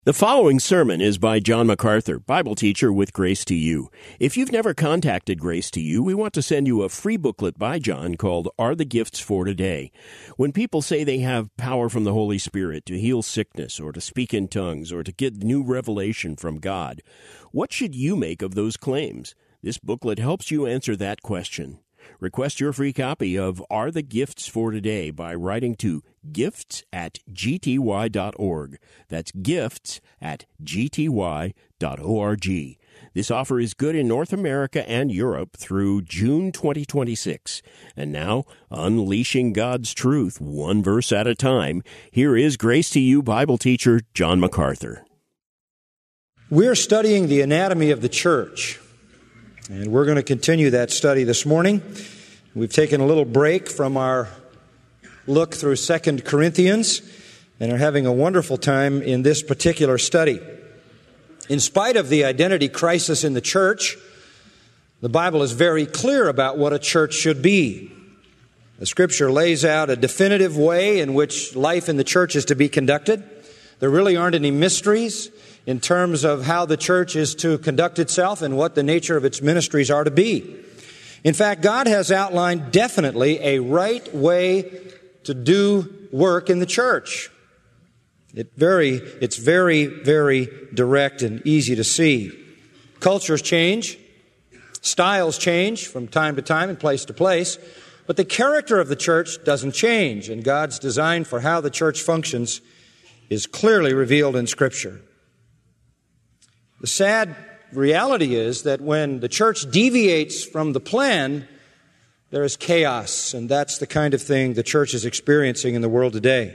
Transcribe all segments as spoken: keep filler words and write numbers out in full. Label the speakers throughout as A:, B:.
A: The following sermon is by John MacArthur, Bible teacher with Grace to You. If you've never contacted Grace to You, we want to send you a free booklet by John called Are the Gifts for Today? When people say they have power from the Holy Spirit to heal sickness or to speak in tongues or to get new revelation from God, what should you make of those claims? This booklet helps you answer that question. Request your free copy of Are the Gifts for Today by writing to gifts at g t y dot org. That's gifts at g t y dot org. This offer is good in North America and Europe through June twenty twenty-six. And now, unleashing God's truth one verse at a time, here is Grace to You Bible teacher John MacArthur.
B: We're studying the anatomy of the church. And we're going to continue that study this morning. We've taken a little break from our look through Second Corinthians and are having a wonderful time in this particular study. In spite of the identity crisis in the church, the Bible is very clear about what a church should be. The Scripture lays out a definitive way in which life in the church is to be conducted. There really aren't any mysteries in terms of how the church is to conduct itself and what the nature of its ministries are to be. In fact, God has outlined definitely a right way to do work in the church. It very, it's very, very direct and easy to see. Cultures change, styles change from time to time and place to place, but the character of the church doesn't change, and God's design for how the church functions is clearly revealed in Scripture. The sad reality is that when the church deviates from the plan, there is chaos, and that's the kind of thing the church is experiencing in the world today.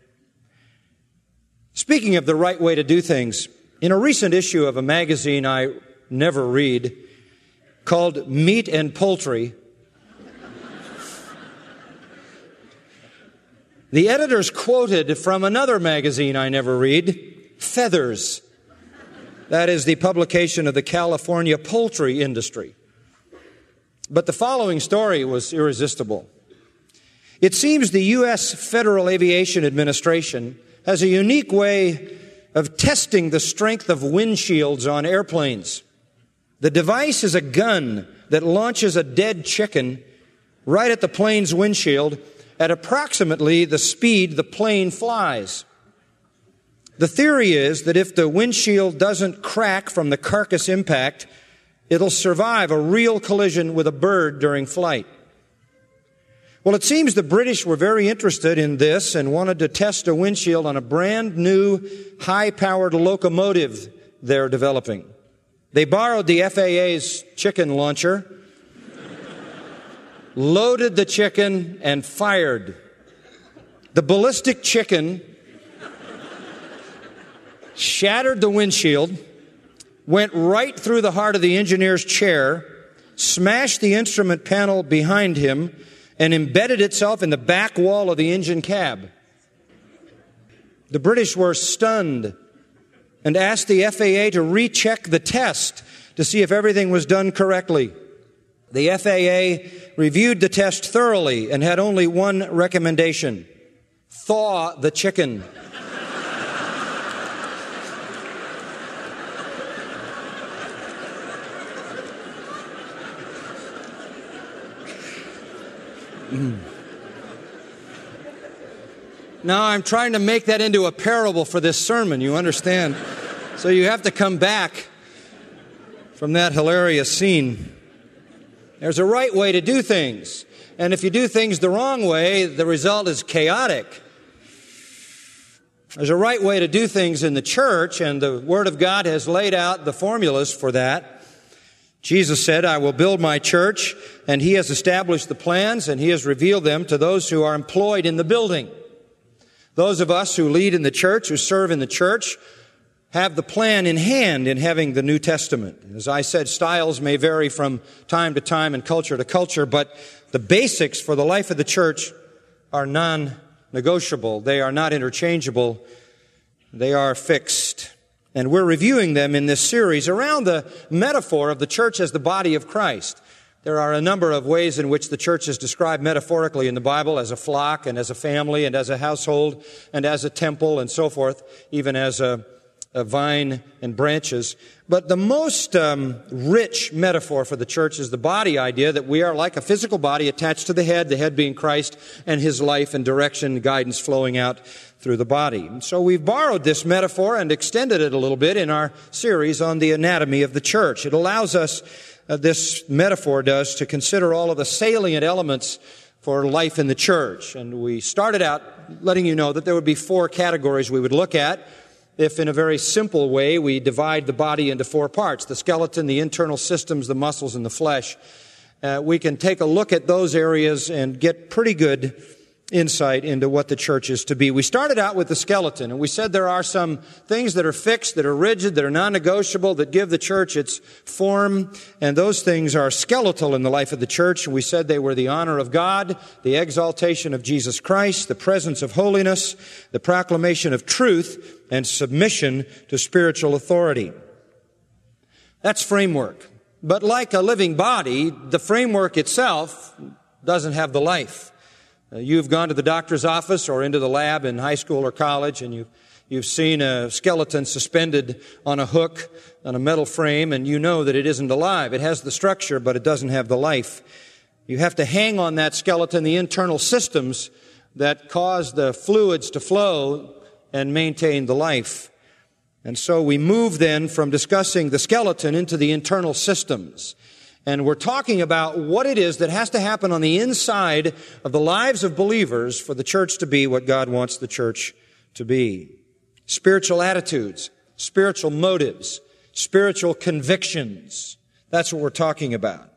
B: Speaking of the right way to do things, in a recent issue of a magazine I never read called Meat and Poultry, the editors quoted from another magazine I never read, Feathers. That is the publication of the California poultry industry. But the following story was irresistible. It seems the U S Federal Aviation Administration has a unique way of testing the strength of windshields on airplanes. The device is a gun that launches a dead chicken right at the plane's windshield at approximately the speed the plane flies. The theory is that if the windshield doesn't crack from the carcass impact, it'll survive a real collision with a bird during flight. Well, it seems the British were very interested in this and wanted to test a windshield on a brand new high-powered locomotive they're developing. They borrowed the F A A's chicken launcher, loaded the chicken, and fired. The ballistic chicken shattered the windshield, went right through the heart of the engineer's chair, smashed the instrument panel behind him, and embedded itself in the back wall of the engine cab. The British were stunned and asked the F A A to recheck the test to see if everything was done correctly. The F A A reviewed the test thoroughly and had only one recommendation: thaw the chicken. Now, I'm trying to make that into a parable for this sermon, you understand? So you have to come back from that hilarious scene. There's a right way to do things. And if you do things the wrong way, the result is chaotic. There's a right way to do things in the church, and the Word of God has laid out the formulas for that. Jesus said, I will build my church, and He has established the plans, and He has revealed them to those who are employed in the building. Those of us who lead in the church, who serve in the church, have the plan in hand in having the New Testament. As I said, styles may vary from time to time and culture to culture, but the basics for the life of the church are non-negotiable. They are not interchangeable. They are fixed. And we're reviewing them in this series around the metaphor of the church as the body of Christ. There are a number of ways in which the church is described metaphorically in the Bible, as a flock and as a family and as a household and as a temple and so forth, even as a a vine and branches. But the most um, rich metaphor for the church is the body idea, that we are like a physical body attached to the head, the head being Christ, and His life and direction and guidance flowing out through the body. And so we've borrowed this metaphor and extended it a little bit in our series on the anatomy of the church. It allows us, uh, this metaphor does, to consider all of the salient elements for life in the church. And we started out letting you know that there would be four categories we would look at. If in a very simple way we divide the body into four parts, the skeleton, the internal systems, the muscles, and the flesh, uh, we can take a look at those areas and get pretty good insight into what the church is to be. We started out with the skeleton, and we said there are some things that are fixed, that are rigid, that are non-negotiable, that give the church its form, and those things are skeletal in the life of the church. And we said they were the honor of God, the exaltation of Jesus Christ, the presence of holiness, the proclamation of truth, and submission to spiritual authority. That's framework. But like a living body, the framework itself doesn't have the life. Uh, you've gone to the doctor's office or into the lab in high school or college, and you've, you've seen a skeleton suspended on a hook on a metal frame, and you know that it isn't alive. It has the structure, but it doesn't have the life. You have to hang on that skeleton the internal systems that cause the fluids to flow and maintain the life. And so we move then from discussing the skeleton into the internal systems. And we're talking about what it is that has to happen on the inside of the lives of believers for the church to be what God wants the church to be. Spiritual attitudes, spiritual motives, spiritual convictions. That's what we're talking about.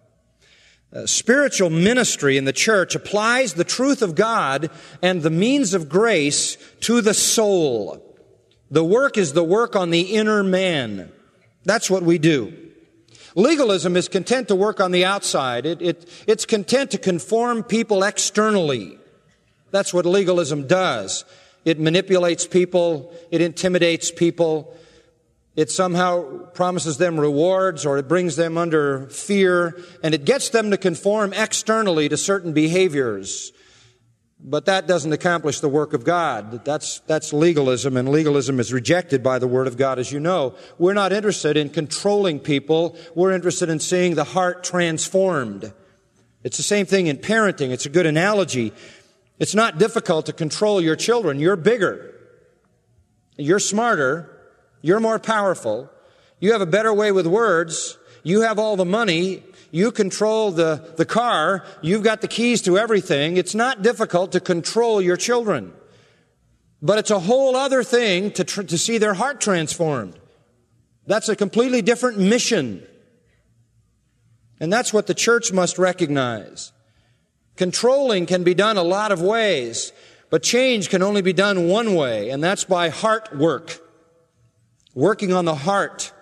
B: Uh, spiritual ministry in the church applies the truth of God and the means of grace to the soul. The work is the work on the inner man. That's what we do. Legalism is content to work on the outside. It, it, it's content to conform people externally. That's what legalism does. It manipulates people. It intimidates people. It somehow promises them rewards, or it brings them under fear, and it gets them to conform externally to certain behaviors. But that doesn't accomplish the work of God. That's, that's legalism, and legalism is rejected by the Word of God, as you know. We're not interested in controlling people. We're interested in seeing the heart transformed. It's the same thing in parenting. It's a good analogy. It's not difficult to control your children. You're bigger. You're smarter. You're more powerful. You have a better way with words. You have all the money. You control the, the car. You've got the keys to everything. It's not difficult to control your children. But it's a whole other thing to, tr- to see their heart transformed. That's a completely different mission. And that's what the church must recognize. Controlling can be done a lot of ways, but change can only be done one way, and that's by heart work. Working on the heart.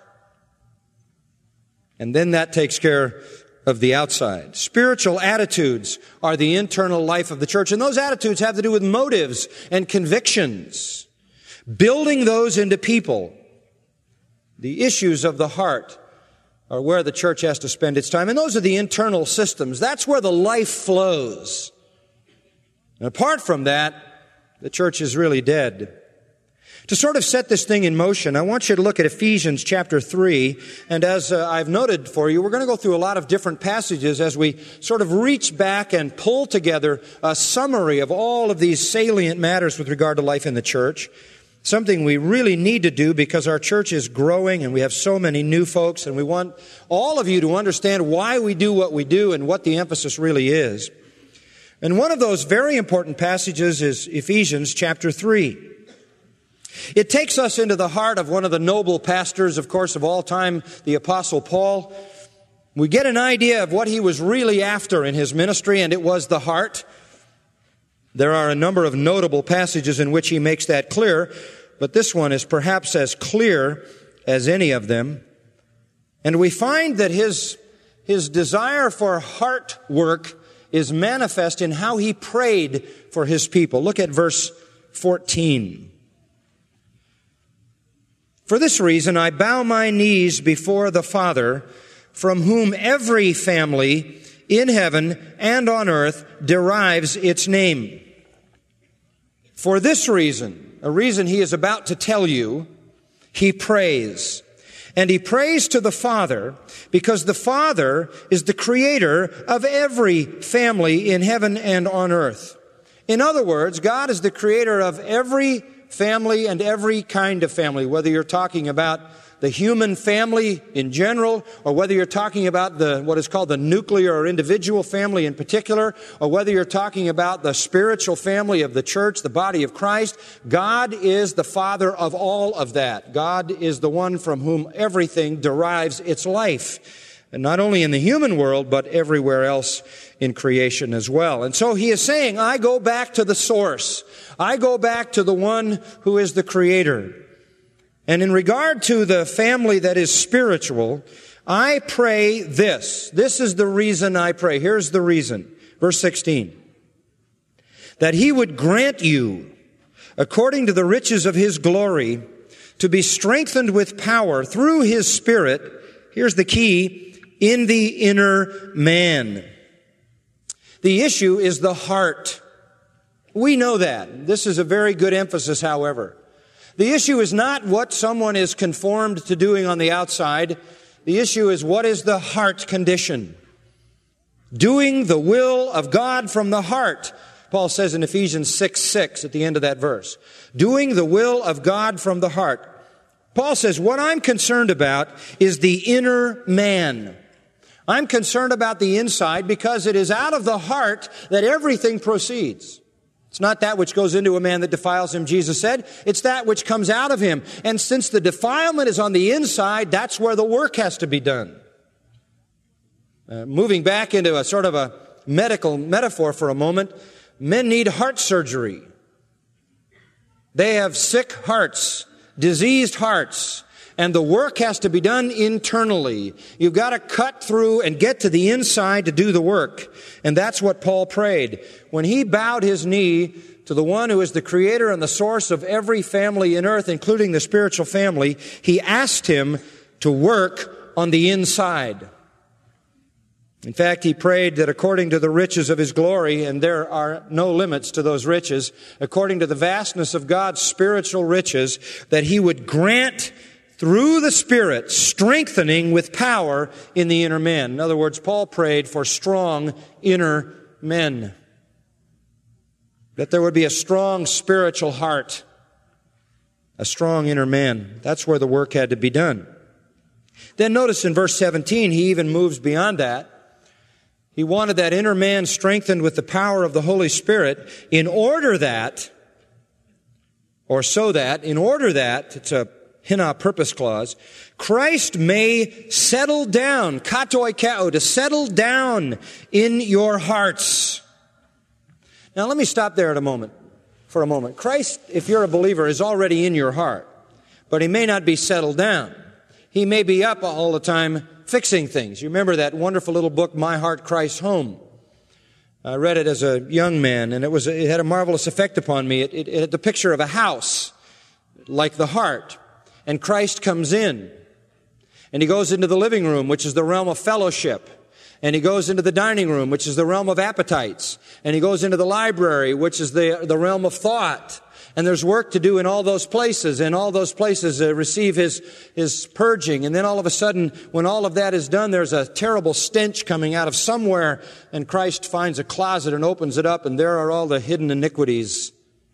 B: And then that takes care of the outside. Spiritual attitudes are the internal life of the church, and those attitudes have to do with motives and convictions. Building those into people. The issues of the heart are where the church has to spend its time, and those are the internal systems. That's where the life flows. And apart from that, the church is really dead. To sort of set this thing in motion, I want you to look at Ephesians chapter three. And as uh, I've noted for you, we're going to go through a lot of different passages as we sort of reach back and pull together a summary of all of these salient matters with regard to life in the church. Something we really need to do because our church is growing and we have so many new folks, and we want all of you to understand why we do what we do and what the emphasis really is. And one of those very important passages is Ephesians chapter three. It takes us into the heart of one of the noble pastors, of course, of all time, the Apostle Paul. We get an idea of what he was really after in his ministry, and it was the heart. There are a number of notable passages in which he makes that clear, but this one is perhaps as clear as any of them. And we find that his, his desire for heart work is manifest in how he prayed for his people. Look at verse fourteen. For this reason, I bow my knees before the Father, from whom every family in heaven and on earth derives its for this reason, a reason he is about to tell you, he prays. And he prays to the Father because the Father is the creator of every family in heaven and on earth. In other words, God is the creator of every family and every kind of family, whether you're talking about the human family in general, or whether you're talking about the what is called the nuclear or individual family in particular, or whether you're talking about the spiritual family of the church, the body of Christ. God is the Father of all of that. God is the one from whom everything derives its life, and not only in the human world, but everywhere else in creation as well. And so he is saying, I go back to the source. I go back to the one who is the creator. And in regard to the family that is spiritual, I pray this. This is the reason I pray. Here's the reason. Verse sixteen. That he would grant you, according to the riches of his glory, to be strengthened with power through his Spirit, here's the key, in the inner man. The issue is the heart. We know that. This is a very good emphasis, however. The issue is not what someone is conformed to doing on the outside. The issue is what is the heart condition. Doing the will of God from the heart. Paul says in Ephesians six six at the end of that verse. Doing the will of God from the heart. Paul says, what I'm concerned about is the inner man. I'm concerned about the inside because it is out of the heart that everything proceeds. It's not that which goes into a man that defiles him, Jesus said. It's that which comes out of him. And since the defilement is on the inside, that's where the work has to be done. Uh, moving back into a sort of a medical metaphor for a moment, men need heart surgery. They have sick hearts, diseased hearts, and the work has to be done internally. You've got to cut through and get to the inside to do the work. And that's what Paul prayed. When he bowed his knee to the one who is the creator and the source of every family in earth, including the spiritual family, he asked him to work on the inside. In fact, he prayed that according to the riches of his glory, and there are no limits to those riches, according to the vastness of God's spiritual riches, that he would grant through the Spirit, strengthening with power in the inner man. In other words, Paul prayed for strong inner men. That there would be a strong spiritual heart, a strong inner man. That's where the work had to be done. Then notice in verse seventeen, he even moves beyond that. He wanted that inner man strengthened with the power of the Holy Spirit in order that, or so that, in order that, it's a Hina purpose clause, Christ may settle down, katoi kao, to settle down in your hearts. Now let me stop there at a moment, for a moment. Christ, if you're a believer, is already in your heart, but he may not be settled down. He may be up all the time fixing things. You remember that wonderful little book, My Heart, Christ's Home. I read it as a young man, and it was it had a marvelous effect upon me. It, it, it had the picture of a house, like the heart. And Christ comes in, and he goes into the living room, which is the realm of fellowship. And he goes into the dining room, which is the realm of appetites. And he goes into the library, which is the, the realm of thought. And there's work to do in all those places, and all those places uh, receive his, his purging. And then all of a sudden, when all of that is done, there's a terrible stench coming out of somewhere, and Christ finds a closet and opens it up, and there are all the hidden iniquities.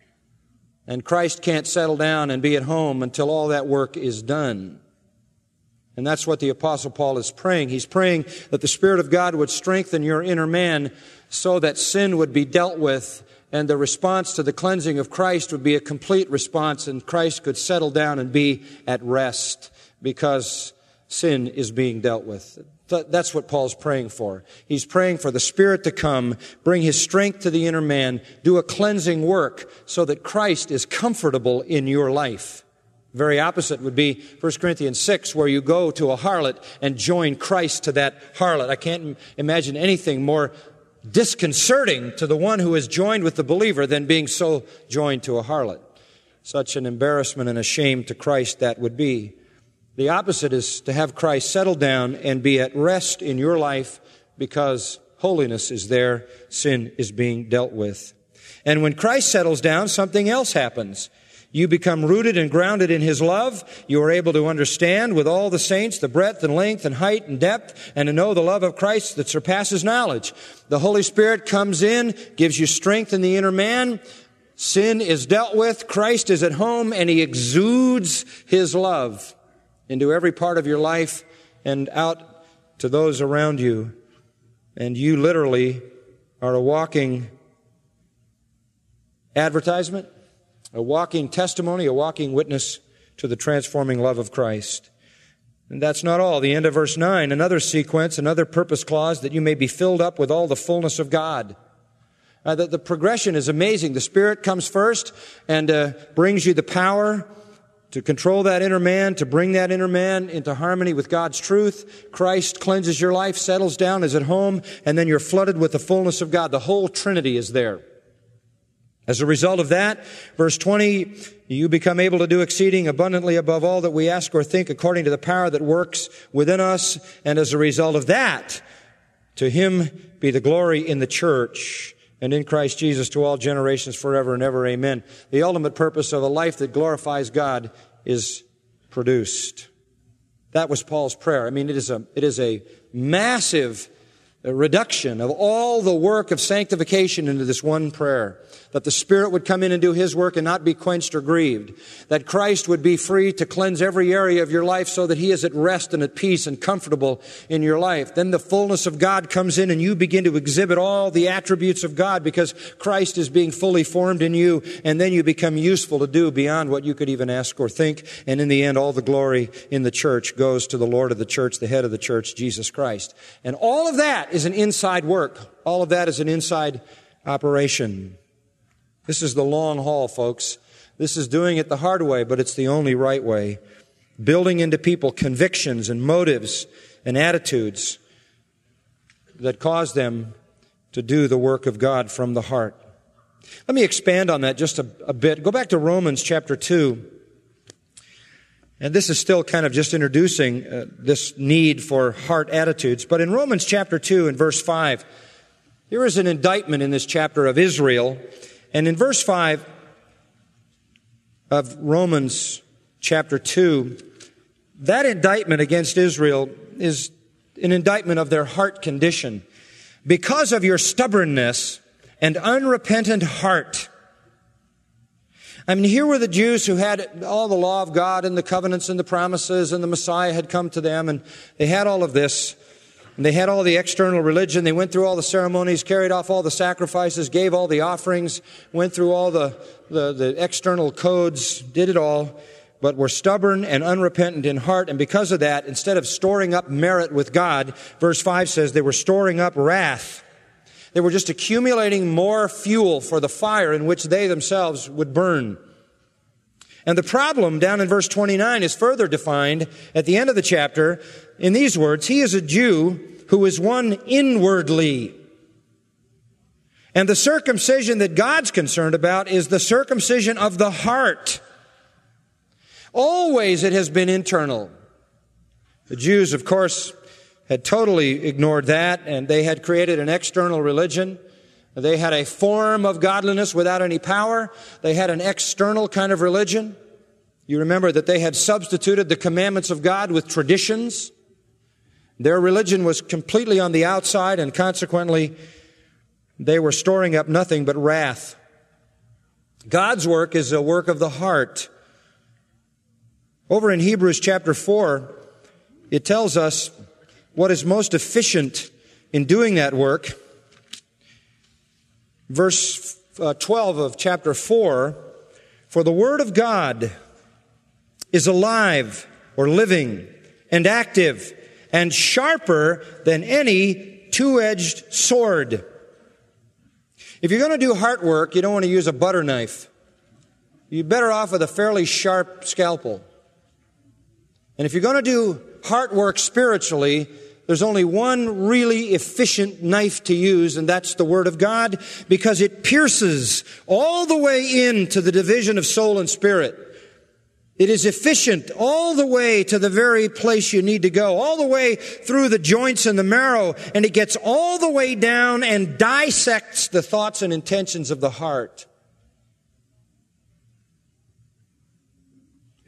B: And Christ can't settle down and be at home until all that work is done. And that's what the Apostle Paul is praying. He's praying that the Spirit of God would strengthen your inner man so that sin would be dealt with, and the response to the cleansing of Christ would be a complete response, and Christ could settle down and be at rest because sin is being dealt with. That's what Paul's praying for. He's praying for the Spirit to come, bring his strength to the inner man, do a cleansing work so that Christ is comfortable in your life. Very opposite would be First Corinthians six, where you go to a harlot and join Christ to that harlot. I can't imagine anything more disconcerting to the one who is joined with the believer than being so joined to a harlot. Such an embarrassment and a shame to Christ that would be. The opposite is to have Christ settle down and be at rest in your life because holiness is there, sin is being dealt with. And when Christ settles down, something else happens. You become rooted and grounded in His love. You are able to understand with all the saints the breadth and length and height and depth, and to know the love of Christ that surpasses knowledge. The Holy Spirit comes in, gives you strength in the inner man. Sin is dealt with. Christ is at home, and He exudes His love into every part of your life and out to those around you. And you literally are a walking advertisement, a walking testimony, a walking witness to the transforming love of Christ. And that's not all. The end of verse nine, another sequence, another purpose clause, that you may be filled up with all the fullness of God. Uh, the, the progression is amazing. The Spirit comes first and uh, brings you the power to control that inner man, to bring that inner man into harmony with God's truth. Christ cleanses your life, settles down, is at home, and then you're flooded with the fullness of God. The whole Trinity is there. As a result of that, verse twenty, you become able to do exceeding abundantly above all that we ask or think, according to the power that works within us. And as a result of that, to Him be the glory in the church and in Christ Jesus to all generations forever and ever. Amen. The ultimate purpose of a life that glorifies God is produced. That was Paul's prayer. I mean, it is a, it is a massive reduction of all the work of sanctification into this one prayer. That the Spirit would come in and do His work and not be quenched or grieved. That Christ would be free to cleanse every area of your life so that He is at rest and at peace and comfortable in your life. Then the fullness of God comes in and you begin to exhibit all the attributes of God because Christ is being fully formed in you, and then you become useful to do beyond what you could even ask or think. And in the end, all the glory in the church goes to the Lord of the church, the head of the church, Jesus Christ. And all of that is an inside work. All of that is an inside operation. This is the long haul, folks. This is doing it the hard way, but it's the only right way. Building into people convictions and motives and attitudes that cause them to do the work of God from the heart. Let me expand on that just a, a bit. Go back to Romans chapter two. And this is still kind of just introducing uh, this need for heart attitudes. But in Romans chapter two and verse five, here is an indictment in this chapter of Israel. And in verse five of Romans chapter two, that indictment against Israel is an indictment of their heart condition. Because of your stubbornness and unrepentant heart. I mean, here were the Jews who had all the law of God and the covenants and the promises, and the Messiah had come to them, and they had all of this. And they had all the external religion. They went through all the ceremonies, carried off all the sacrifices, gave all the offerings, went through all the, the, the external codes, did it all, but were stubborn and unrepentant in heart. And because of that, instead of storing up merit with God, verse five says they were storing up wrath. They were just accumulating more fuel for the fire in which they themselves would burn. And the problem down in verse twenty-nine is further defined at the end of the chapter in these words: He is a Jew who is one inwardly. And the circumcision that God's concerned about is the circumcision of the heart. Always it has been internal. The Jews, of course, had totally ignored that, and they had created an external religion. They had a form of godliness without any power. They had an external kind of religion. You remember that they had substituted the commandments of God with traditions. Their religion was completely on the outside, and consequently, they were storing up nothing but wrath. God's work is a work of the heart. Over in Hebrews chapter four, it tells us what is most efficient in doing that work. Verse twelve of chapter four, for the word of God is alive or living and active and sharper than any two-edged sword. If you're going to do heart work, you don't want to use a butter knife. You're better off with a fairly sharp scalpel. And if you're going to do heart work spiritually, there's only one really efficient knife to use, and that's the Word of God, because it pierces all the way into the division of soul and spirit. It is efficient all the way to the very place you need to go, all the way through the joints and the marrow, and it gets all the way down and dissects the thoughts and intentions of the heart.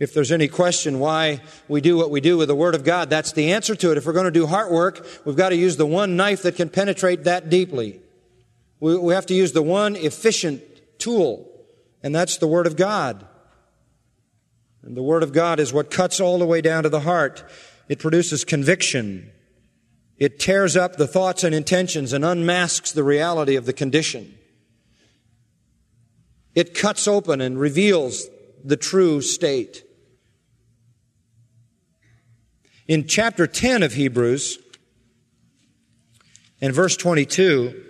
B: If there's any question why we do what we do with the Word of God, that's the answer to it. If we're going to do heart work, we've got to use the one knife that can penetrate that deeply. We, we have to use the one efficient tool, and that's the Word of God. And the Word of God is what cuts all the way down to the heart. It produces conviction. It tears up the thoughts and intentions and unmasks the reality of the condition. It cuts open and reveals the true state. In chapter ten of Hebrews, in verse twenty-two,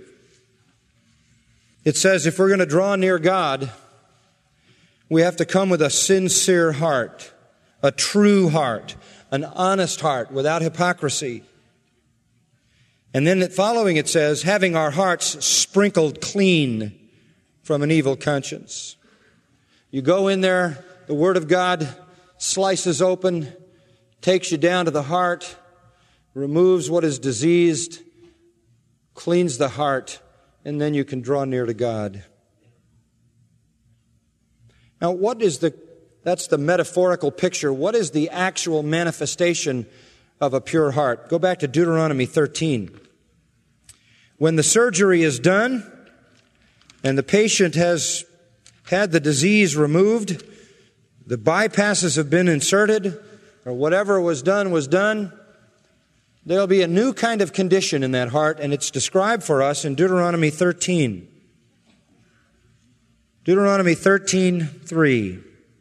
B: it says, if we're going to draw near God, we have to come with a sincere heart, a true heart, an honest heart, without hypocrisy. And then following it says, having our hearts sprinkled clean from an evil conscience. You go in there, the Word of God slices open, takes you down to the heart, removes what is diseased, cleans the heart, and then you can draw near to God. Now, what is the, that's the metaphorical picture. What is the actual manifestation of a pure heart? Go back to Deuteronomy thirteen. When the surgery is done and the patient has had the disease removed, the bypasses have been inserted, or whatever was done was done, there'll be a new kind of condition in that heart, and it's described for us in Deuteronomy thirteen. Deuteronomy thirteen three.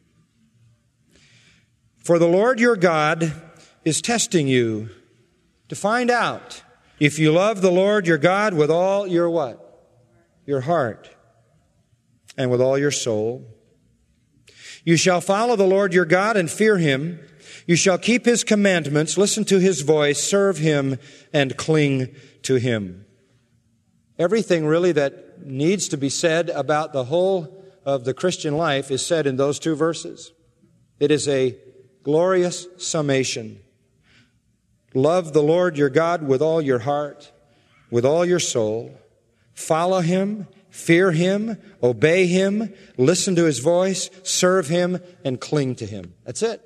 B: For the Lord your God is testing you to find out if you love the Lord your God with all your what? Your heart, and with all your soul. You shall follow the Lord your God and fear Him. You shall keep His commandments, listen to His voice, serve Him, and cling to Him. Everything really that needs to be said about the whole of the Christian life is said in those two verses. It is a glorious summation. Love the Lord your God with all your heart, with all your soul. Follow Him, fear Him, obey Him, listen to His voice, serve Him, and cling to Him. That's it.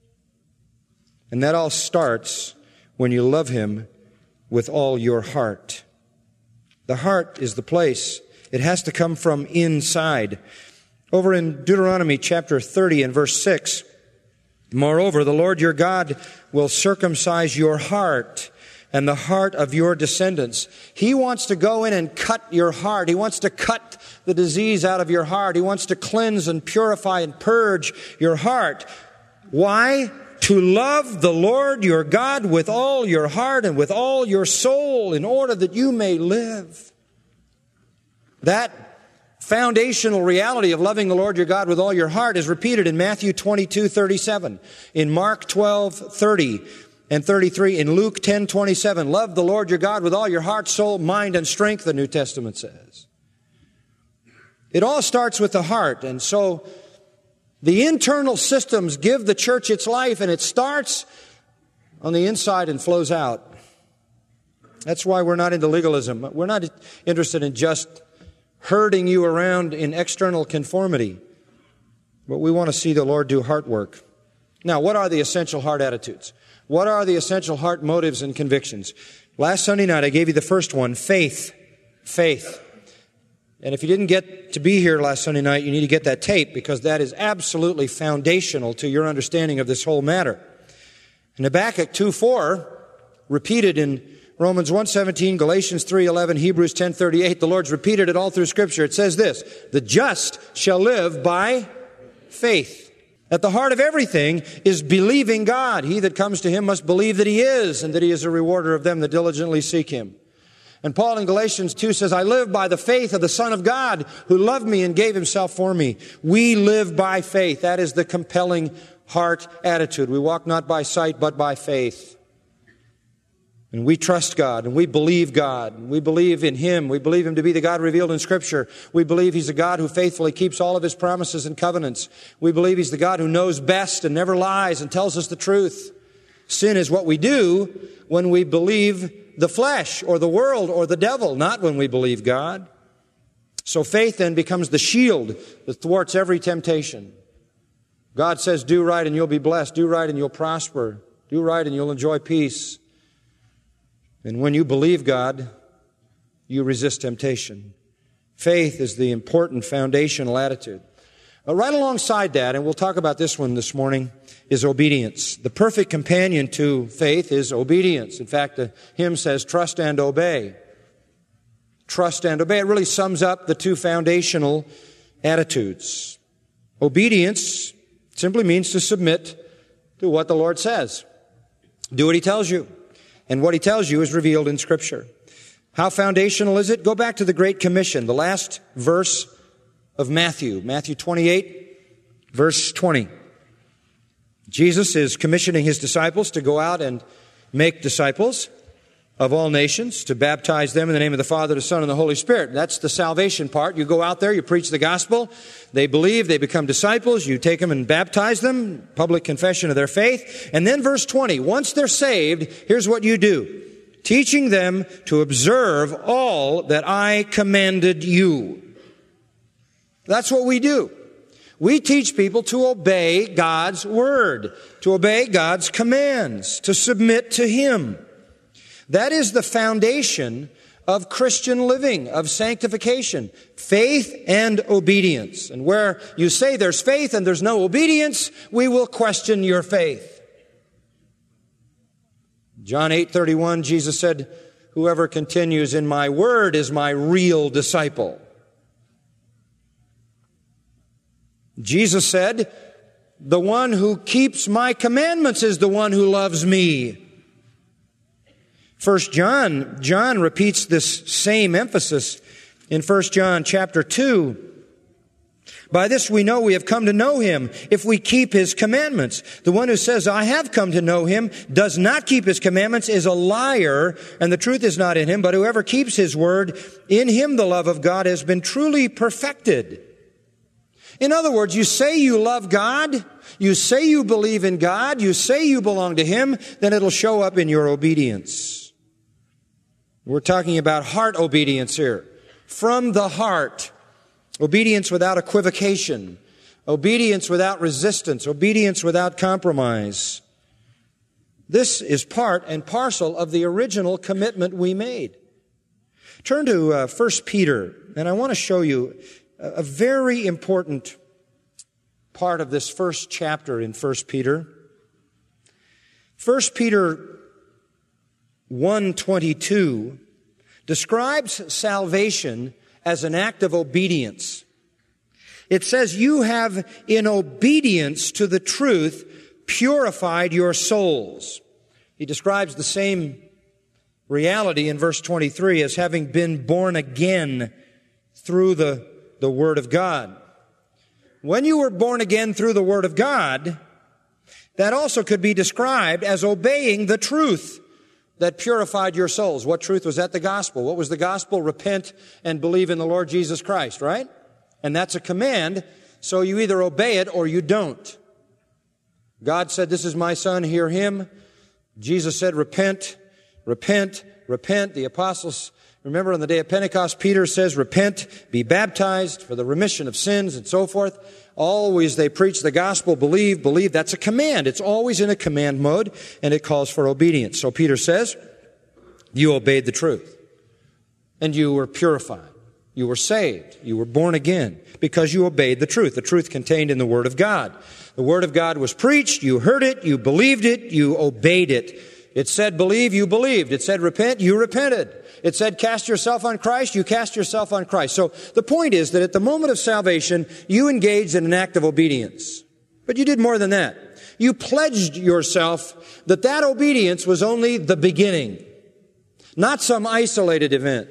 B: And that all starts when you love Him with all your heart. The heart is the place. It has to come from inside. Over in Deuteronomy chapter thirty and verse six, moreover, the Lord your God will circumcise your heart and the heart of your descendants. He wants to go in and cut your heart. He wants to cut the disease out of your heart. He wants to cleanse and purify and purge your heart. Why? To love the Lord your God with all your heart and with all your soul, in order that you may live. That foundational reality of loving the Lord your God with all your heart is repeated in Matthew twenty-two thirty-seven, in Mark twelve thirty and thirty-three, in Luke ten twenty-seven. Love the Lord your God with all your heart, soul, mind, and strength, the New Testament says. It all starts with the heart, and so the internal systems give the church its life, and it starts on the inside and flows out. That's why we're not into legalism. We're not interested in just herding you around in external conformity, but we want to see the Lord do heart work. Now, what are the essential heart attitudes? What are the essential heart motives and convictions? Last Sunday night, I gave you the first one, faith. Faith. And if you didn't get to be here last Sunday night, you need to get that tape, because that is absolutely foundational to your understanding of this whole matter. And Habakkuk two four, repeated in Romans one seventeen, Galatians three eleven, Hebrews ten thirty-eight, the Lord's repeated it all through Scripture. It says this, the just shall live by faith. At the heart of everything is believing God. He that comes to Him must believe that He is, and that He is a rewarder of them that diligently seek Him. And Paul in Galatians two says, I live by the faith of the Son of God, who loved me and gave Himself for me. We live by faith. That is the compelling heart attitude. We walk not by sight, but by faith. And we trust God, and we believe God, and we believe in Him. We believe Him to be the God revealed in Scripture. We believe He's a God who faithfully keeps all of His promises and covenants. We believe He's the God who knows best and never lies and tells us the truth. Sin is what we do when we believe the flesh or the world or the devil, not when we believe God. So faith then becomes the shield that thwarts every temptation. God says, do right and you'll be blessed. Do right and you'll prosper. Do right and you'll enjoy peace. And when you believe God, you resist temptation. Faith is the important foundational attitude. Uh, right alongside that, and we'll talk about this one this morning, is obedience. The perfect companion to faith is obedience. In fact, the hymn says, trust and obey. Trust and obey. It really sums up the two foundational attitudes. Obedience simply means to submit to what the Lord says. Do what He tells you. And what He tells you is revealed in Scripture. How foundational is it? Go back to the Great Commission, the last verse of Matthew. Matthew twenty-eight, verse twenty. Jesus is commissioning His disciples to go out and make disciples of all nations, to baptize them in the name of the Father, the Son, and the Holy Spirit. That's the salvation part. You go out there, you preach the gospel, they believe, they become disciples, you take them and baptize them, public confession of their faith. And then verse twenty, once they're saved, here's what you do. Teaching them to observe all that I commanded you. That's what we do. We teach people to obey God's word, to obey God's commands, to submit to Him. That is the foundation of Christian living, of sanctification, faith and obedience. And where you say there's faith and there's no obedience, we will question your faith. John eight thirty-one, Jesus said, whoever continues in my word is my real disciple. Jesus said, the one who keeps my commandments is the one who loves me. First John, John repeats this same emphasis in First John chapter two. By this we know we have come to know Him if we keep His commandments. The one who says, I have come to know Him, does not keep His commandments, is a liar, and the truth is not in him. But whoever keeps His word, in him the love of God has been truly perfected. In other words, you say you love God, you say you believe in God, you say you belong to Him, then it'll show up in your obedience. We're talking about heart obedience here. From the heart. Obedience without equivocation. Obedience without resistance. Obedience without compromise. This is part and parcel of the original commitment we made. Turn to uh, First Peter, and I want to show you a, a very important part of this first chapter in First Peter. First Peter one twenty-two describes salvation as an act of obedience. It says, you have in obedience to the truth purified your souls. He describes the same reality in verse twenty-three as having been born again through the, the Word of God. When you were born again through the Word of God, that also could be described as obeying the truth that purified your souls. What truth was that? The gospel. What was the gospel? Repent and believe in the Lord Jesus Christ, right? And that's a command, so you either obey it or you don't. God said, this is my son, hear him. Jesus said, repent, repent, repent. The apostles, remember on the day of Pentecost, Peter says, repent, be baptized for the remission of sins and so forth. Always they preach the gospel, believe, believe. That's a command. It's always in a command mode, and it calls for obedience. So Peter says, you obeyed the truth, and you were purified. You were saved. You were born again because you obeyed the truth, the truth contained in the Word of God. The Word of God was preached. You heard it. You believed it. You obeyed it. It said believe, you believed. It said repent, you repented. It said cast yourself on Christ, you cast yourself on Christ. So the point is that at the moment of salvation, you engaged in an act of obedience. But you did more than that. You pledged yourself that that obedience was only the beginning, not some isolated event.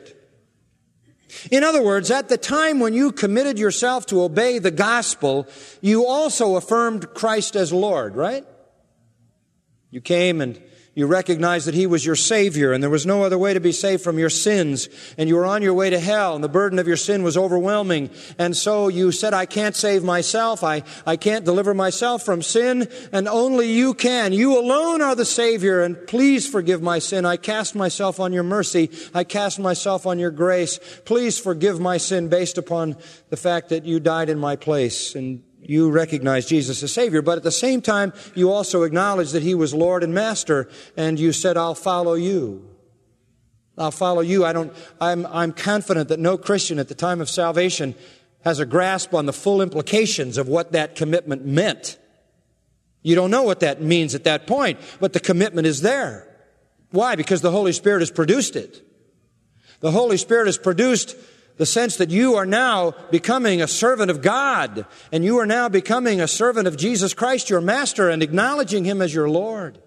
B: In other words, at the time when you committed yourself to obey the gospel, you also affirmed Christ as Lord, right? You came and you recognized that He was your Savior and there was no other way to be saved from your sins, and you were on your way to hell and the burden of your sin was overwhelming, and so you said, I can't save myself, I, I can't deliver myself from sin, and only you can. You alone are the Savior, and please forgive my sin. I cast myself on your mercy. I cast myself on your grace. Please forgive my sin based upon the fact that you died in my place, and you recognize Jesus as Savior, but at the same time, you also acknowledge that He was Lord and Master, and you said, I'll follow you. I'll follow you. I don't, I'm, I'm confident that no Christian at the time of salvation has a grasp on the full implications of what that commitment meant. You don't know what that means at that point, but the commitment is there. Why? Because the Holy Spirit has produced it. The Holy Spirit has produced the sense that you are now becoming a servant of God, and you are now becoming a servant of Jesus Christ, your Master, and acknowledging Him as your Lord.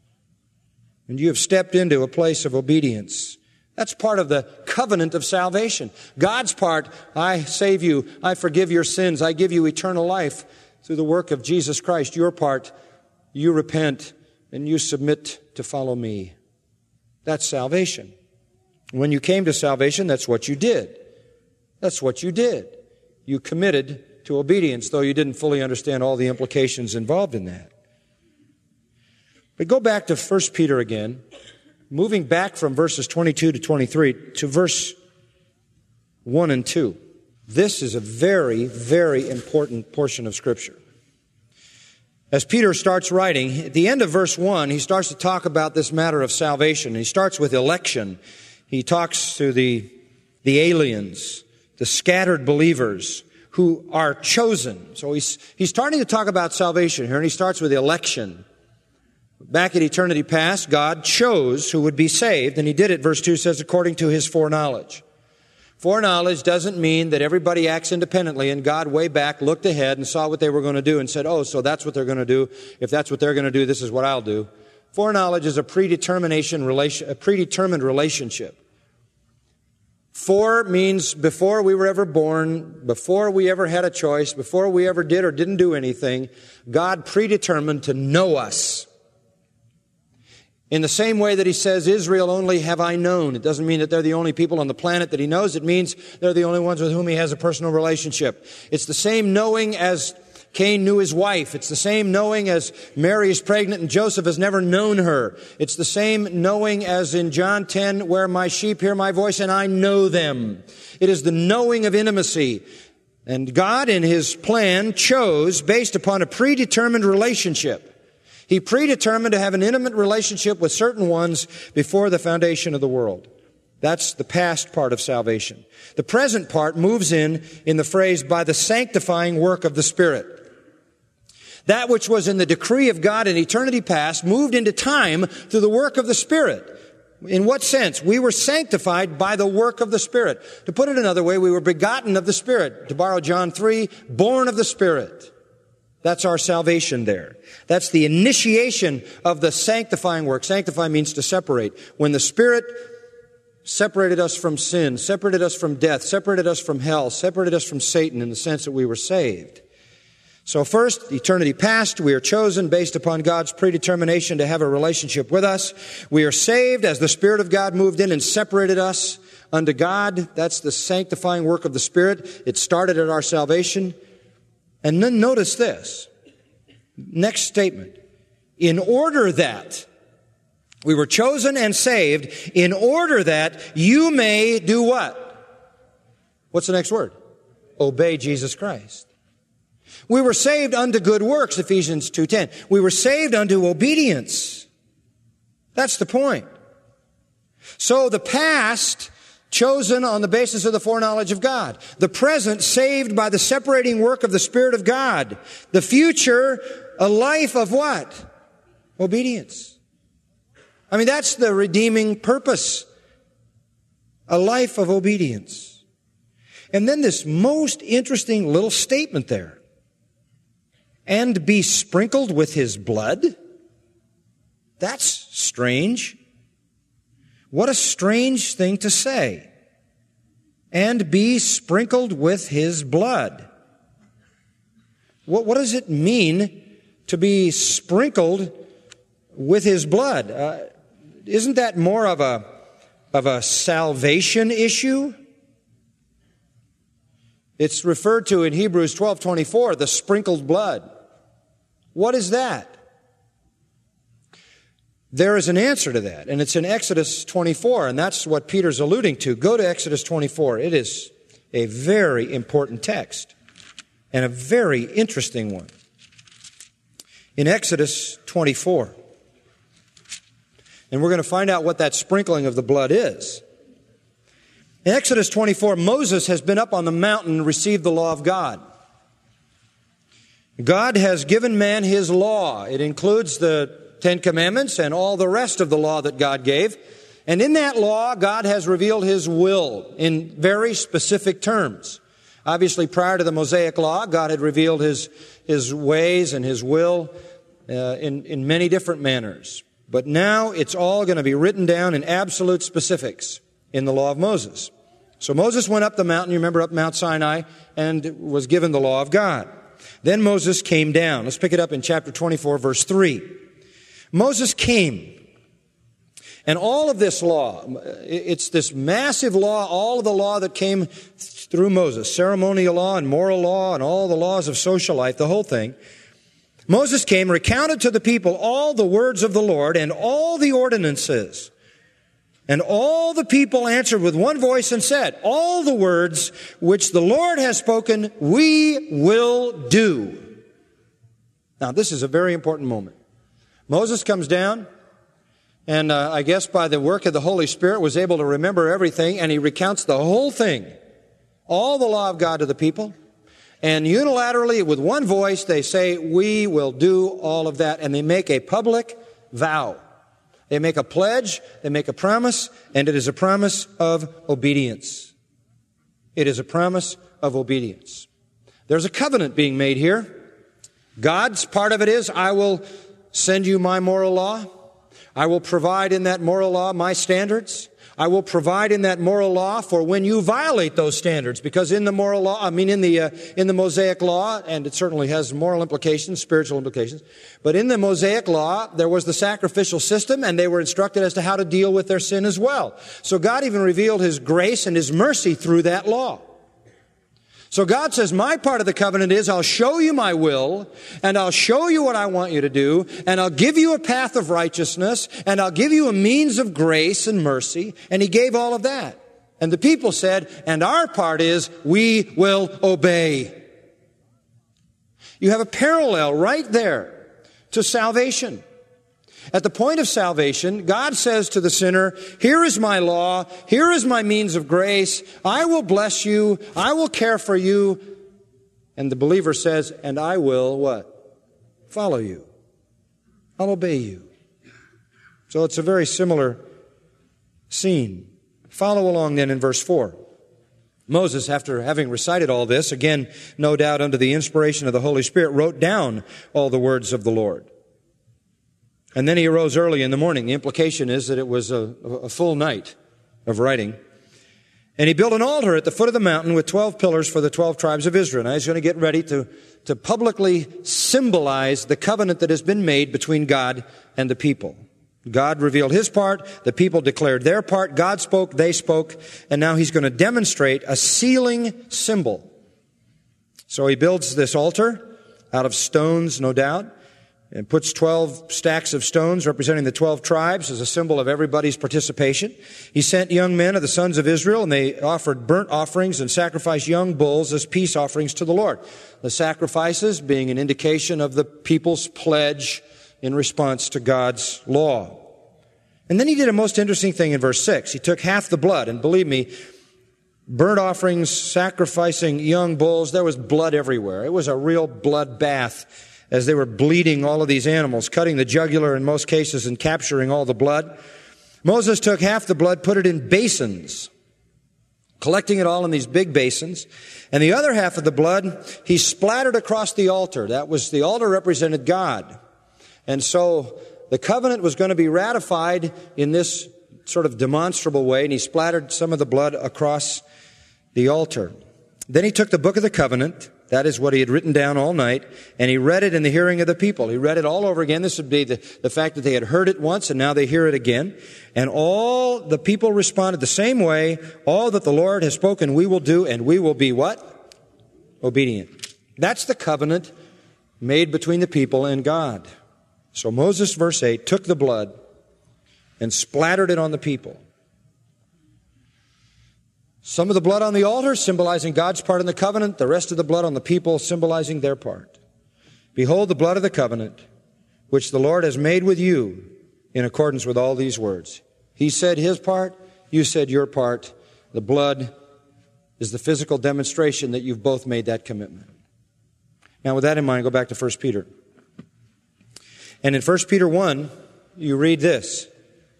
B: And you have stepped into a place of obedience. That's part of the covenant of salvation. God's part, I save you, I forgive your sins, I give you eternal life through the work of Jesus Christ. Your part, you repent and you submit to follow me. That's salvation. When you came to salvation, that's what you did. That's what you did. You committed to obedience, though you didn't fully understand all the implications involved in that. But go back to First Peter again, moving back from verses twenty-two to twenty-three to verse one and two. This is a very, very important portion of Scripture. As Peter starts writing, at the end of verse one, he starts to talk about this matter of salvation. He starts with election. He talks to the, the aliens, the scattered believers who are chosen. So he's, he's starting to talk about salvation here, and he starts with election. Back at eternity past, God chose who would be saved, and He did it, verse two says, according to His foreknowledge. Foreknowledge doesn't mean that everybody acts independently, and God way back looked ahead and saw what they were going to do and said, oh, so that's what they're going to do. If that's what they're going to do, this is what I'll do. Foreknowledge is a predetermination relation, a predetermined relationship. Fore means before we were ever born, before we ever had a choice, before we ever did or didn't do anything, God predetermined to know us. In the same way that He says, Israel only have I known. It doesn't mean that they're the only people on the planet that He knows. It means they're the only ones with whom He has a personal relationship. It's the same knowing as Cain knew his wife. It's the same knowing as Mary is pregnant and Joseph has never known her. It's the same knowing as in John ten, where my sheep hear my voice and I know them. It is the knowing of intimacy. And God in His plan chose based upon a predetermined relationship. He predetermined to have an intimate relationship with certain ones before the foundation of the world. That's the past part of salvation. The present part moves in in the phrase, by the sanctifying work of the Spirit. That which was in the decree of God in eternity past moved into time through the work of the Spirit. In what sense? We were sanctified by the work of the Spirit. To put it another way, we were begotten of the Spirit. To borrow John three, born of the Spirit. That's our salvation there. That's the initiation of the sanctifying work. Sanctify means to separate. When the Spirit separated us from sin, separated us from death, separated us from hell, separated us from Satan in the sense that we were saved. So first, eternity past, we are chosen based upon God's predetermination to have a relationship with us. We are saved as the Spirit of God moved in and separated us unto God. That's the sanctifying work of the Spirit. It started at our salvation. And then notice this. Next statement. In order that we were chosen and saved, in order that you may do what? What's the next word? Obey Jesus Christ. We were saved unto good works, Ephesians two ten. We were saved unto obedience. That's the point. So the past, chosen on the basis of the foreknowledge of God. The present, saved by the separating work of the Spirit of God. The future, a life of what? Obedience. I mean, that's the redeeming purpose. A life of obedience. And then this most interesting little statement there. And be sprinkled with His blood? That's strange. What a strange thing to say. And be sprinkled with His blood. What, what does it mean to be sprinkled with His blood? Uh, isn't that more of a, of a salvation issue? It's referred to in Hebrews twelve twenty-four, the sprinkled blood. What is that? There is an answer to that, and it's in Exodus twenty-four, and that's what Peter's alluding to. Go to Exodus twenty-four. It is a very important text. and a very interesting one. In Exodus twenty-four. And we're going to find out what that sprinkling of the blood is. In Exodus twenty-four, Moses has been up on the mountain and received the law of God. God has given man his law. It includes the Ten Commandments and all the rest of the law that God gave. And in that law, God has revealed his will in very specific terms. Obviously, prior to the Mosaic law, God had revealed his, his ways and his will uh, in, in many different manners. But now it's all going to be written down in absolute specifics in the law of Moses. So Moses went up the mountain, you remember, up Mount Sinai, and was given the law of God. Then Moses came down. Let's pick it up in chapter twenty-four, verse three. Moses came. And all of this law, it's this massive law, all of the law that came through Moses, ceremonial law and moral law and all the laws of social life, the whole thing. Moses came, recounted to the people all the words of the Lord and all the ordinances. And all the people answered with one voice and said, all the words which the Lord has spoken, we will do. Now, this is a very important moment. Moses comes down, and uh, I guess by the work of the Holy Spirit was able to remember everything, and he recounts the whole thing, all the law of God to the people. And unilaterally, with one voice, they say, we will do all of that. And they make a public vow. They make a pledge, they make a promise, and it is a promise of obedience. It is a promise of obedience. There's a covenant being made here. God's part of it is, I will send you my moral law. I will provide in that moral law my standards. I will provide in that moral law for when you violate those standards, because in the moral law, I mean in the uh, in the Mosaic law, and it certainly has moral implications, spiritual implications, but in the Mosaic law, there was the sacrificial system, and they were instructed as to how to deal with their sin as well. So God even revealed his grace and his mercy through that law. So God says, my part of the covenant is I'll show you my will, and I'll show you what I want you to do, and I'll give you a path of righteousness, and I'll give you a means of grace and mercy. And he gave all of that. And the people said, and our part is we will obey. You have a parallel right there to salvation. At the point of salvation, God says to the sinner, here is my law, here is my means of grace, I will bless you, I will care for you. And the believer says, and I will what? Follow you. I'll obey you. So it's a very similar scene. Follow along then in verse four. Moses, after having recited all this, again, no doubt under the inspiration of the Holy Spirit, wrote down all the words of the Lord. And then he arose early in the morning. The implication is that it was a, a full night of writing. And he built an altar at the foot of the mountain with twelve pillars for the twelve tribes of Israel. Now he's going to get ready to, to publicly symbolize the covenant that has been made between God and the people. God revealed his part. The people declared their part. God spoke, they spoke. And now he's going to demonstrate a sealing symbol. So he builds this altar out of stones, no doubt, and puts twelve stacks of stones representing the twelve tribes as a symbol of everybody's participation. He sent young men of the sons of Israel, and they offered burnt offerings and sacrificed young bulls as peace offerings to the Lord. The sacrifices being an indication of the people's pledge in response to God's law. And then he did a most interesting thing in verse six. He took half the blood, and believe me, burnt offerings, sacrificing young bulls, there was blood everywhere. It was a real blood bath as they were bleeding all of these animals, cutting the jugular in most cases and capturing all the blood. Moses took half the blood, put it in basins, collecting it all in these big basins. And the other half of the blood, he splattered across the altar. That was, the altar represented God. And so the covenant was going to be ratified in this sort of demonstrable way, and he splattered some of the blood across the altar. Then he took the book of the covenant, that is what he had written down all night, and he read it in the hearing of the people. He read it all over again. This would be the, the fact that they had heard it once and now they hear it again. And all the people responded the same way. All that the Lord has spoken we will do, and we will be what? Obedient. That's the covenant made between the people and God. So Moses, verse eight, took the blood and splattered it on the people. Some of the blood on the altar symbolizing God's part in the covenant, the rest of the blood on the people symbolizing their part. Behold the blood of the covenant, which the Lord has made with you in accordance with all these words. He said his part, you said your part. The blood is the physical demonstration that you've both made that commitment. Now, with that in mind, go back to First Peter. And in First Peter one, you read this: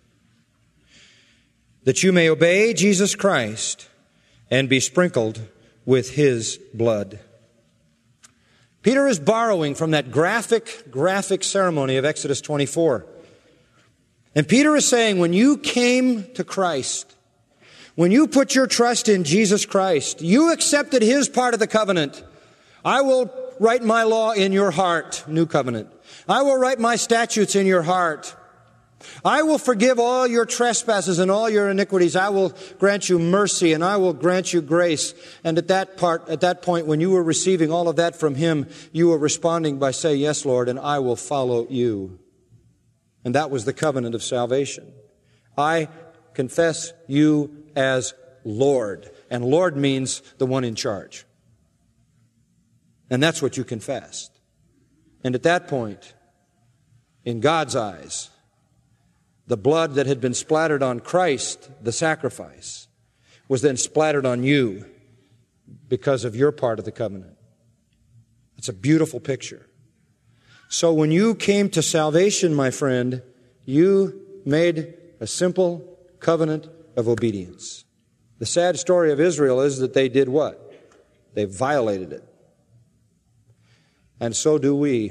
B: that you may obey Jesus Christ and be sprinkled with his blood. Peter is borrowing from that graphic, graphic ceremony of Exodus twenty-four. And Peter is saying, when you came to Christ, when you put your trust in Jesus Christ, you accepted his part of the covenant. I will write my law in your heart, new covenant. I will write my statutes in your heart. I will forgive all your trespasses and all your iniquities. I will grant you mercy and I will grant you grace. And at that part, at that point, when you were receiving all of that from him, you were responding by saying, yes, Lord, and I will follow you. And that was the covenant of salvation. I confess you as Lord. And Lord means the one in charge. And that's what you confessed. And at that point, in God's eyes, the blood that had been splattered on Christ, the sacrifice, was then splattered on you because of your part of the covenant. It's a beautiful picture. So when you came to salvation, my friend, you made a simple covenant of obedience. The sad story of Israel is that they did what? They violated it. And so do we.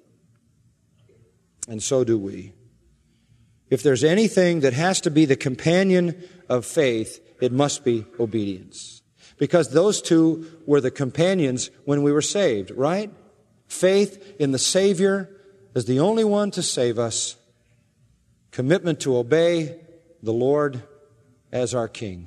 B: And so do we. If there's anything that has to be the companion of faith, it must be obedience. Because those two were the companions when we were saved, right? Faith in the Savior as the only one to save us. Commitment to obey the Lord as our King.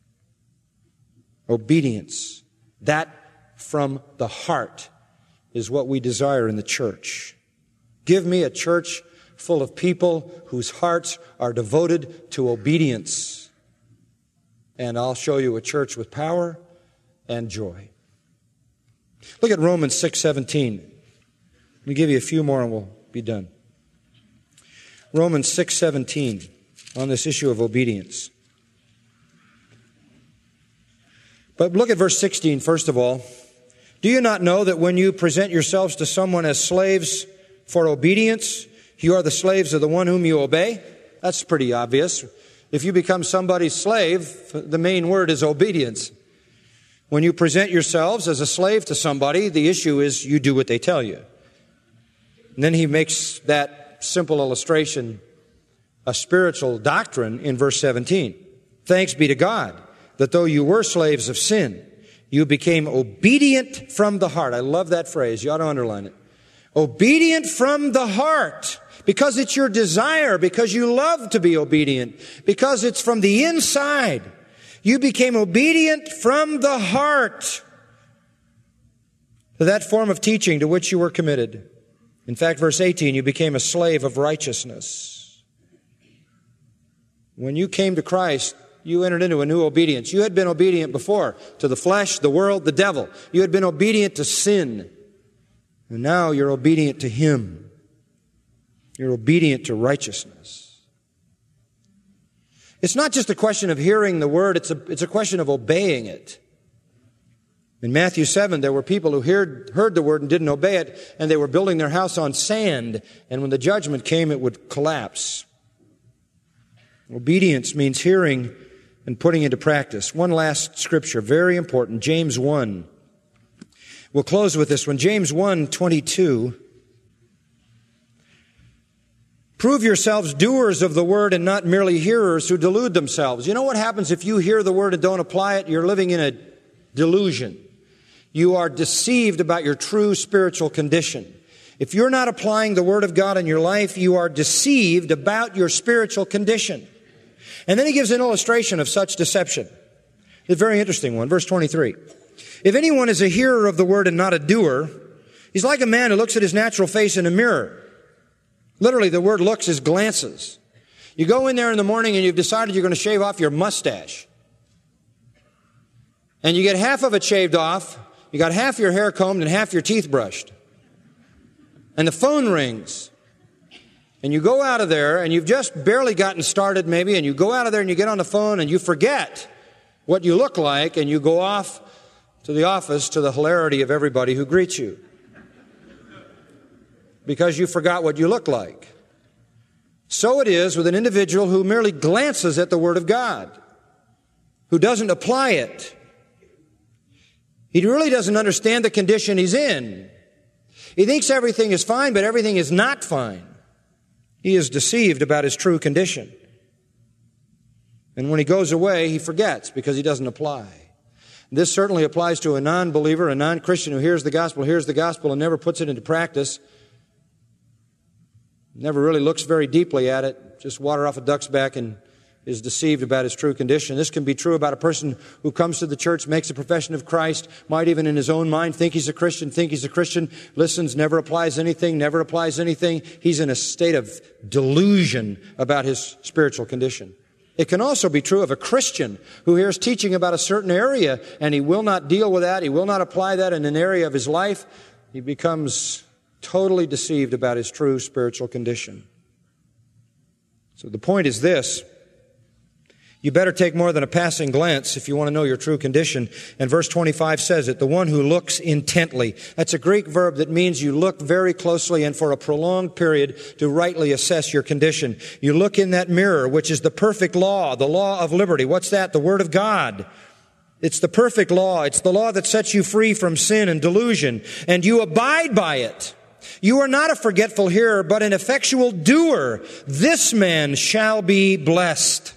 B: Obedience. That from the heart is what we desire in the church. Give me a church full of people whose hearts are devoted to obedience. And I'll show you a church with power and joy. Look at Romans six seventeen. Let me give you a few more and we'll be done. Romans six seventeen on this issue of obedience. But look at verse sixteen first of all. Do you not know that when you present yourselves to someone as slaves for obedience, you are the slaves of the one whom you obey? That's pretty obvious. If you become somebody's slave, the main word is obedience. When you present yourselves as a slave to somebody, the issue is you do what they tell you. And then he makes that simple illustration a spiritual doctrine in verse seventeen. Thanks be to God that though you were slaves of sin, you became obedient from the heart. I love that phrase. You ought to underline it. Obedient from the heart. Because it's your desire, because you love to be obedient, because it's from the inside. You became obedient from the heart to that form of teaching to which you were committed. In fact, verse eighteen, you became a slave of righteousness. When you came to Christ, you entered into a new obedience. You had been obedient before to the flesh, the world, the devil. You had been obedient to sin. And now you're obedient to Him. You're obedient to righteousness. It's not just a question of hearing the word, it's a, it's a question of obeying it. In Matthew seven, there were people who heard, heard the word and didn't obey it, and they were building their house on sand, and when the judgment came, it would collapse. Obedience means hearing and putting into practice. One last scripture, very important, James one. We'll close with this one, James one twenty-two. Prove yourselves doers of the word and not merely hearers who delude themselves. You know what happens if you hear the word and don't apply it? You're living in a delusion. You are deceived about your true spiritual condition. If you're not applying the word of God in your life, you are deceived about your spiritual condition. And then he gives an illustration of such deception. It's a very interesting one. Verse twenty-three. If anyone is a hearer of the word and not a doer, he's like a man who looks at his natural face in a mirror. Literally, the word looks is glances. You go in there in the morning and you've decided you're going to shave off your mustache. and you get half of it shaved off, you got half your hair combed and half your teeth brushed. And the phone rings. And you go out of there, and you've just barely gotten started maybe, and you go out of there and you get on the phone and you forget what you look like, and you go off to the office to the hilarity of everybody who greets you. Because you forgot what you look like. So it is with an individual who merely glances at the Word of God, who doesn't apply it. He really doesn't understand the condition he's in. He thinks everything is fine, but everything is not fine. He is deceived about his true condition. And when he goes away, he forgets because he doesn't apply. This certainly applies to a non-believer, a non-Christian who hears the gospel, hears the gospel, and never puts it into practice. Never really looks very deeply at it, just water off a duck's back, and is deceived about his true condition. This can be true about a person who comes to the church, makes a profession of Christ, might even in his own mind think he's a Christian, think he's a Christian, listens, never applies anything, never applies anything. He's in a state of delusion about his spiritual condition. It can also be true of a Christian who hears teaching about a certain area, and he will not deal with that, he will not apply that in an area of his life. He becomes totally deceived about his true spiritual condition. So the point is this: you better take more than a passing glance if you want to know your true condition. And verse twenty-five says it, the one who looks intently. That's a Greek verb that means you look very closely and for a prolonged period to rightly assess your condition. You look in that mirror, which is the perfect law, the law of liberty. What's that? The Word of God. It's the perfect law. It's the law that sets you free from sin and delusion. And you abide by it. You are not a forgetful hearer, but an effectual doer. This man shall be blessed.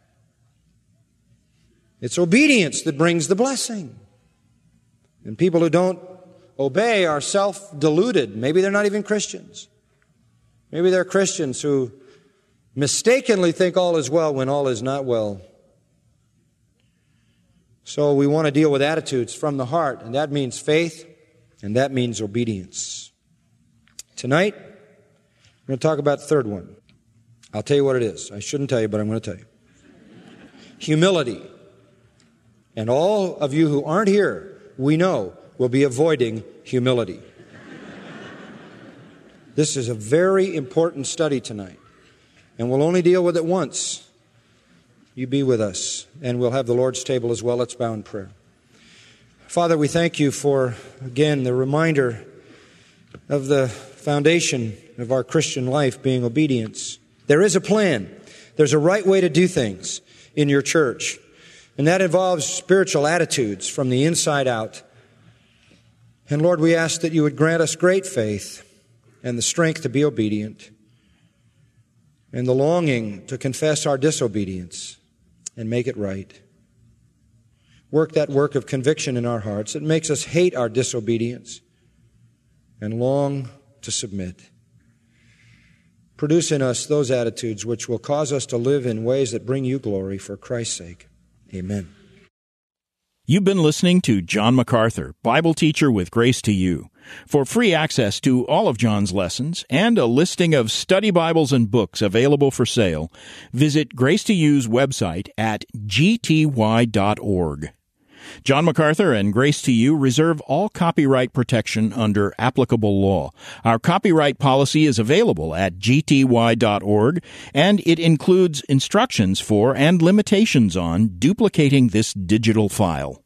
B: It's obedience that brings the blessing. And people who don't obey are self-deluded. Maybe they're not even Christians. Maybe they're Christians who mistakenly think all is well when all is not well. So we want to deal with attitudes from the heart, and that means faith, and that means obedience. Tonight, we're going to talk about the third one. I'll tell you what it is. I shouldn't tell you, but I'm going to tell you. Humility. And all of you who aren't here, we know, will be avoiding humility. This is a very important study tonight. And we'll only deal with it once. You be with us. And we'll have the Lord's table as well. Let's bow in prayer. Father, we thank you for, again, the reminder of the foundation of our Christian life being obedience. There is a plan. There's a right way to do things in your church. And that involves spiritual attitudes from the inside out. And Lord, we ask that you would grant us great faith and the strength to be obedient and the longing to confess our disobedience and make it right. Work that work of conviction in our hearts that makes us hate our disobedience and long to submit. Produce in us those attitudes which will cause us to live in ways that bring you glory for Christ's sake. Amen.
A: You've been listening to John MacArthur, Bible teacher with Grace to You. For free access to all of John's lessons and a listing of study Bibles and books available for sale, visit Grace to You's website at g t y dot org. John MacArthur and Grace to You reserve all copyright protection under applicable law. Our copyright policy is available at g t y dot org, and it includes instructions for and limitations on duplicating this digital file.